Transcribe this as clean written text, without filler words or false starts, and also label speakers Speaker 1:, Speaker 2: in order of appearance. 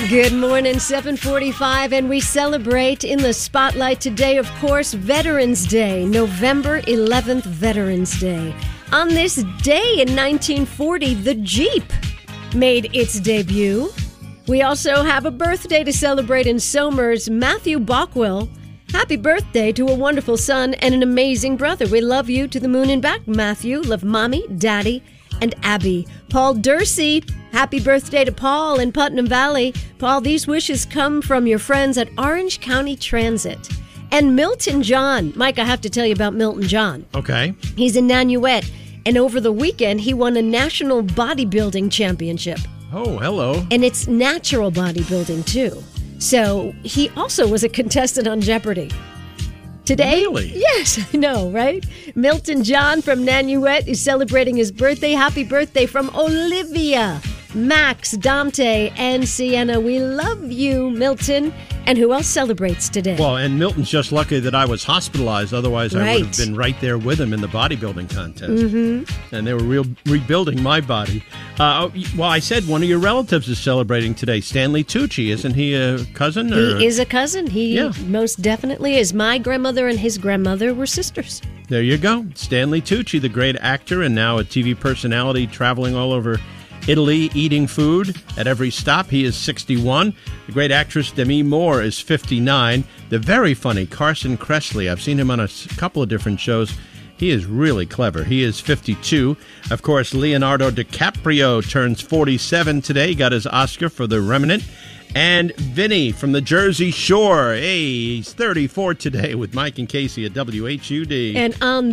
Speaker 1: Good morning, 7:45, and we celebrate in the spotlight today, of course, Veterans Day, November 11th, Veterans Day. On this day in 1940, the Jeep made its debut. We also have a birthday to celebrate in Somers, Matthew Bockwell. Happy birthday to a wonderful son and an amazing brother. We love you to the moon and back, Matthew. Love Mommy, Daddy, and Abby. Paul Dursey, happy birthday to Paul in Putnam Valley. Paul, these wishes come from your friends at Orange County Transit. And Milton John. Mike, I have to tell you about Milton John.
Speaker 2: Okay.
Speaker 1: He's in Nanuet, and over the weekend, he won a national bodybuilding championship.
Speaker 2: Oh, hello.
Speaker 1: And it's natural bodybuilding, too. So he also was a contestant on Jeopardy! Today?
Speaker 2: Really?
Speaker 1: Yes, I know, right? Milton John from Nanuet is celebrating his birthday. Happy birthday from Olivia, Max, Dante, and Sienna. We love you, Milton. And who else celebrates today?
Speaker 2: Well, and Milton's just lucky that I was hospitalized. Otherwise, I would have been right there with him in the bodybuilding contest. Mm-hmm. And they were rebuilding my body. Well, I said one of your relatives is celebrating today. Stanley Tucci. Isn't he a cousin?
Speaker 1: He is a cousin. He most definitely is. My grandmother and his grandmother were sisters.
Speaker 2: There you go. Stanley Tucci, the great actor and now a TV personality traveling all over Italy, eating food at every stop. He is 61. The great actress Demi Moore is 59. The very funny Carson Kressley, I've seen him on a couple of different shows. He is really clever. He is 52. Of course, Leonardo DiCaprio turns 47 today. He got his Oscar for The Remnant. And Vinny from the Jersey Shore. Hey, he's 34 today with Mike and Casey at WHUD.
Speaker 1: And on